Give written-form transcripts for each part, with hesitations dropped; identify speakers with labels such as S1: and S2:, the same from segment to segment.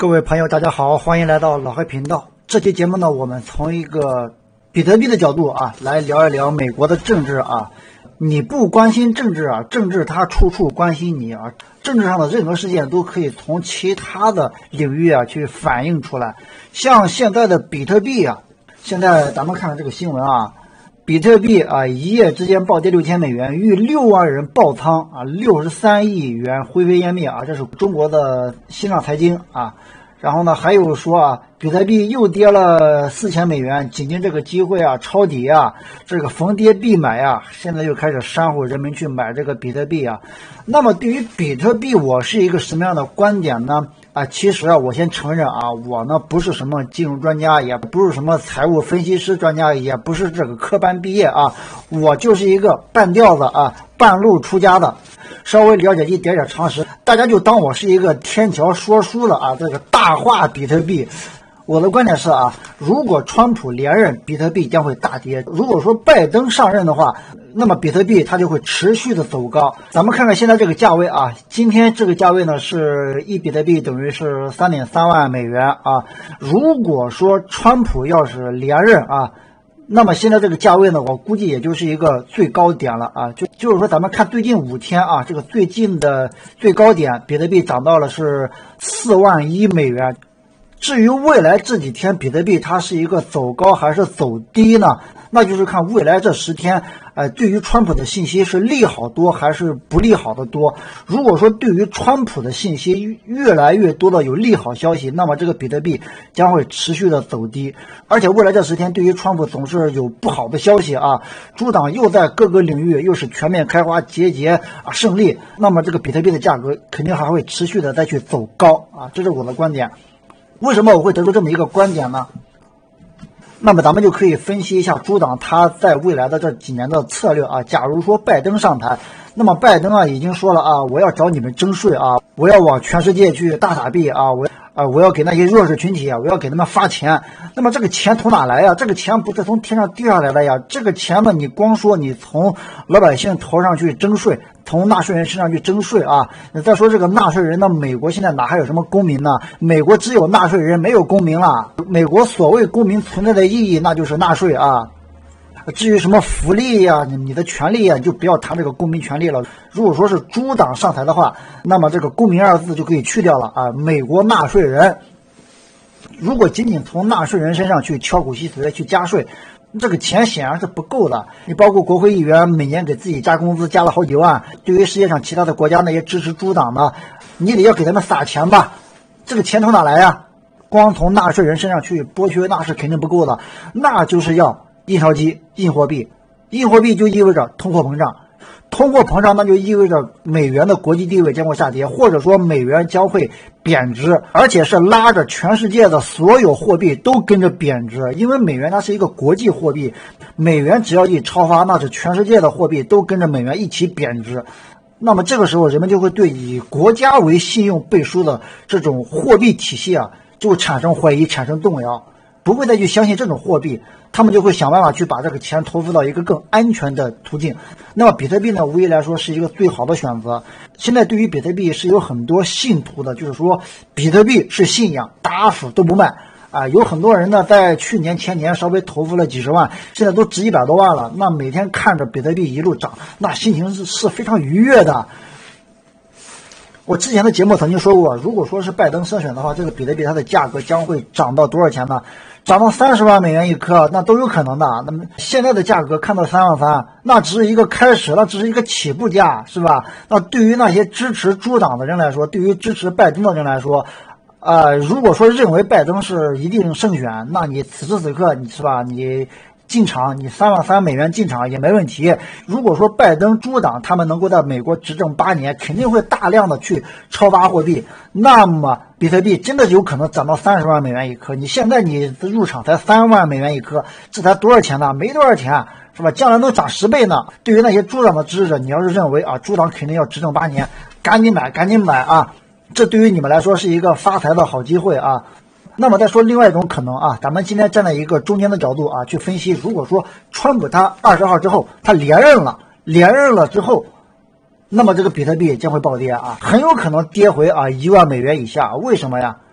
S1: 各位朋友，大家好，欢迎来到老黑频道。这期节目呢，我们从一个比特币的角度啊，来聊一聊美国的政治啊。你不关心政治啊，政治它处处关心你啊。政治上的任何事件都可以从其他的领域啊去反映出来。像现在的比特币啊，现在咱们看看这个新闻啊，比特币啊一夜之间暴跌$6000，逾6万人爆仓啊，63亿元灰飞烟灭啊，这是中国的新浪财经啊。然后呢，还有说啊，比特币又跌了$4000，紧盯这个机会啊，抄底啊，这个逢跌必买啊，现在又开始煽乎人们去买这个比特币啊。那么对于比特币，我是一个什么样的观点呢？其实啊，我先承认啊，我呢不是什么金融专家，也不是什么财务分析师专家，也不是这个科班毕业啊，我就是一个半吊子啊，半路出家的。稍微了解一点点常识，大家就当我是一个天桥说书的啊，这个大话比特币。我的观点是啊，如果川普连任，比特币将会大跌；如果说拜登上任的话，那么比特币它就会持续的走高。咱们看看现在这个价位啊，今天这个价位呢是1比特币等于是3.3万美元啊。如果说川普要是连任啊，那么现在这个价位呢，我估计也就是一个最高点了啊，就是说咱们看最近5天啊，这个最近的最高点，比特币涨到了是41000美元。至于未来这几天比特币它是一个走高还是走低呢？那就是看未来这10天，对于川普的信息是利好多还是不利好的多。如果说对于川普的信息越来越多的有利好消息，那么这个比特币将会持续的走低。而且未来这10天对于川普总是有不好的消息啊，诸党又在各个领域又是全面开花节节啊胜利，那么这个比特币的价格肯定还会持续的再去走高啊，这是我的观点。为什么我会得出这么一个观点呢？那么咱们就可以分析一下诸党他在未来的这几年的策略啊。假如说拜登上台，那么拜登啊已经说了啊，我要找你们征税啊，我要往全世界去大撒币啊，我要给那些弱势群体啊，我要给他们发钱。那么这个钱从哪来呀？这个钱不是从天上掉下来的呀。这个钱呢，你光说你从老百姓头上去征税，从纳税人身上去征税啊。再说这个纳税人呢，美国现在哪还有什么公民呢？美国只有纳税人，没有公民了。美国所谓公民存在的意义，那就是纳税啊。至于什么福利呀、你的权利呀，就不要谈这个公民权利了。如果说是诸党上台的话，那么这个公民2字就可以去掉了啊。美国纳税人，如果仅仅从纳税人身上去敲骨吸髓去加税，这个钱显然是不够的。你包括国会议员每年给自己加工资加了好几万，对于世界上其他的国家那些支持诸党的，你得要给他们撒钱吧？这个钱从哪来呀？光从纳税人身上去剥削那是肯定不够的，那就是要印钞机印货币，印货币就意味着通货膨胀，通货膨胀那就意味着美元的国际地位将会下跌，或者说美元将会贬值，而且是拉着全世界的所有货币都跟着贬值。因为美元它是一个国际货币，美元只要一超发，那是全世界的货币都跟着美元一起贬值。那么这个时候人们就会对以国家为信用背书的这种货币体系啊，就会产生怀疑，产生动摇，不会再去相信这种货币，他们就会想办法去把这个钱投资到一个更安全的途径。那么比特币呢，无疑来说是一个最好的选择。现在对于比特币是有很多信徒的，就是说比特币是信仰，打死都不卖啊。有很多人呢在去年前年稍微投资了几十万，现在都值100多万了，那每天看着比特币一路涨，那心情是非常愉悦的。我之前的节目曾经说过，如果说是拜登胜选的话，这个比特币它的价格将会涨到多少钱呢？涨到30万美元一颗，那都有可能的。那么现在的价格看到3万3，那只是一个开始，那只是一个起步价，是吧？那对于那些支持诸党的人来说，对于支持拜登的人来说，如果说认为拜登是一定胜选，那你此时此刻你是吧，你进场，你3万3美元进场也没问题。如果说拜登诸党他们能够在美国执政8年，肯定会大量的去超发货币，那么比特币真的有可能涨到30万美元一颗。你现在你入场才3万美元一颗，这才多少钱呢？没多少钱，是吧？将来能涨10倍呢。对于那些诸党的支持者，你要是认为啊，诸党肯定要执政8年，赶紧买啊！这对于你们来说是一个发财的好机会啊。那么再说另外一种可能啊，咱们今天站在一个中间的角度啊去分析，如果说川普他20号之后他连任了之后，那么这个比特币将会暴跌啊，很有可能跌回1万美元以下。为什么呀？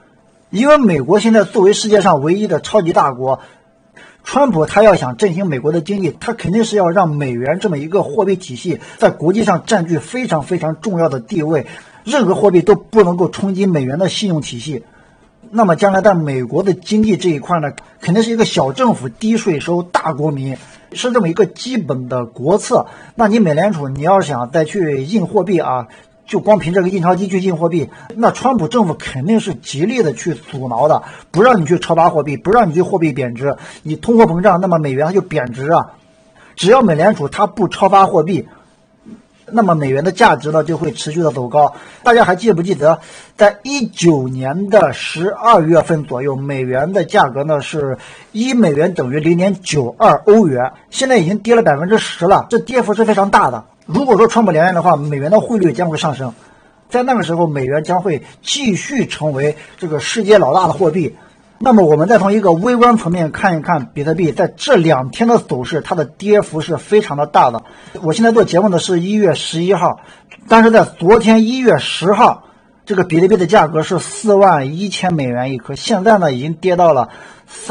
S1: 因为美国现在作为世界上唯一的超级大国，川普他要想振兴美国的经济，他肯定是要让美元这么一个货币体系在国际上占据非常非常重要的地位，任何货币都不能够冲击美元的信用体系。那么将来在美国的经济这一块呢，肯定是一个小政府低税收大国民，是这么一个基本的国策。那你美联储你要想再去印货币啊，就光凭这个印钞机去印货币，那川普政府肯定是极力的去阻挠的，不让你去超发货币，不让你去货币贬值，你通货膨胀，那么美元它就贬值啊。只要美联储它不超发货币，那么美元的价值呢就会持续的走高。大家还记不记得，在19年的12月份左右，美元的价格呢是1美元等于0.92欧元，现在已经跌了10%了，这跌幅是非常大的。如果说川普连任的话，美元的汇率将会上升，在那个时候美元将会继续成为这个世界老大的货币。那么我们再从一个微观层面看一看比特币在这2天的走势，它的跌幅是非常的大的。我现在做节目的是1月11号，但是在昨天1月10号，这个比特币的价格是41000美元一颗，现在呢已经跌到了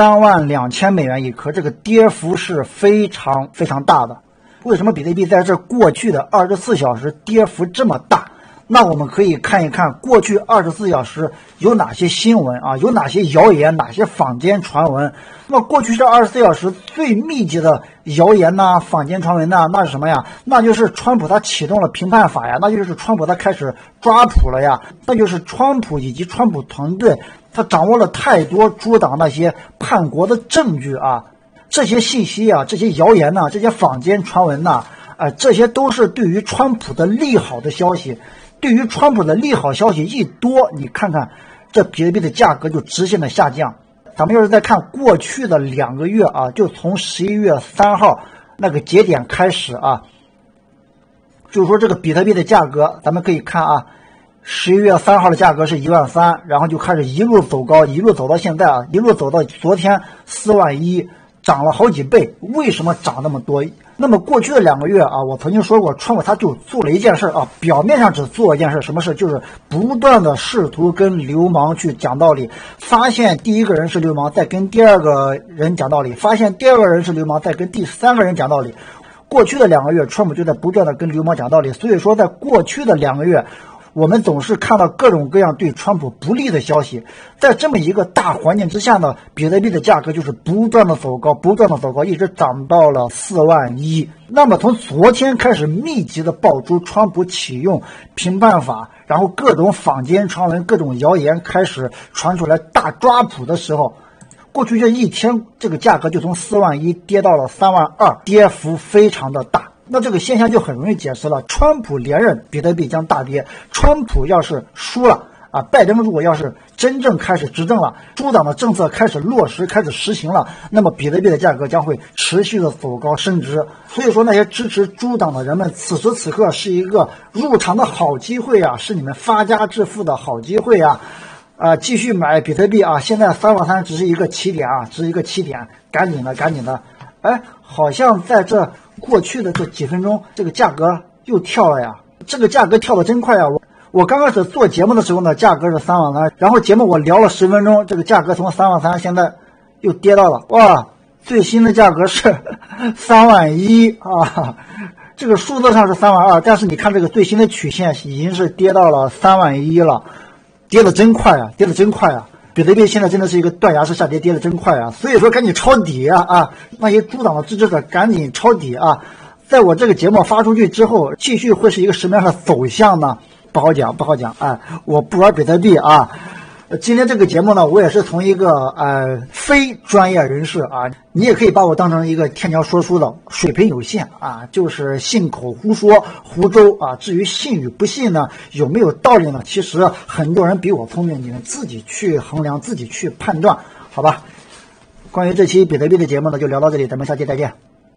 S1: 32000美元一颗，这个跌幅是非常非常大的。为什么比特币在这过去的24小时跌幅这么大？那我们可以看一看过去24小时有哪些新闻啊，有哪些谣言，哪些坊间传闻。那么过去这24小时最密集的谣言呐、坊间传闻呐，那是什么呀？那就是川普他启动了评判法呀，那就是川普他开始抓捕了呀，那就是川普以及川普团队他掌握了太多诸党那些叛国的证据啊。这些信息啊，这些谣言呐、这些坊间传闻呐，这些都是对于川普的利好的消息。对于川普的利好消息一多，你看看这比特币的价格就直线的下降。咱们要是再看过去的2个月啊，就从11月3号那个节点开始啊，就是说这个比特币的价格，咱们可以看啊，11月3号的价格是13000，然后就开始一路走高，一路走到现在啊，一路走到昨天41000，涨了好几倍。为什么涨那么多？那么过去的2个月啊，我曾经说过，川普他就做了一件事啊，表面上只做一件事，什么事？就是不断的试图跟流氓去讲道理，发现第一个人是流氓，再跟第二个人讲道理，发现第二个人是流氓，再跟第三个人讲道理。过去的2个月，川普就在不断的跟流氓讲道理，所以说在过去的2个月，我们总是看到各种各样对川普不利的消息。在这么一个大环境之下呢，比特币的价格就是不断的走高，不断的走高，一直涨到了41000。那么从昨天开始密集的爆出川普启用评判法，然后各种坊间传闻、各种谣言开始传出来大抓捕的时候，过去这一天这个价格就从41000跌到了32000，跌幅非常的大。那这个现象就很容易解释了，川普连任，比特币将大跌。川普要是输了啊，拜登如果要是真正开始执政了，诸党的政策开始落实、开始实行了，那么比特币的价格将会持续的走高升值。所以说那些支持诸党的人们，此时此刻是一个入场的好机会啊，是你们发家致富的好机会啊！继续买比特币啊！现在33000只是一个起点啊，只是一个起点，赶紧的，赶紧的！哎，好像在这过去的这几分钟，这个价格又跳了呀！这个价格跳得真快啊！我刚开始做节目的时候呢，价格是33000，然后节目我聊了10分钟，这个价格从33000现在又跌到了，哇，最新的价格是31000啊！这个数字上是32000，但是你看这个最新的曲线已经是跌到了31000了，跌得真快啊，跌得真快啊！比特币现在真的是一个断崖式下跌，跌得真快啊！所以说赶紧抄底啊！那些诸党的支持者赶紧抄底啊！在我这个节目发出去之后，继续会是一个什么样的走向呢？不好讲，不好讲。我不玩比特币啊。今天这个节目呢，我也是从一个非专业人士啊，你也可以把我当成一个天桥说书的，水平有限啊，就是信口胡说胡诌啊。至于信与不信呢，有没有道理呢？其实很多人比我聪明，你们自己去衡量，自己去判断，好吧？关于这期比特币的节目呢，就聊到这里，咱们下期再见。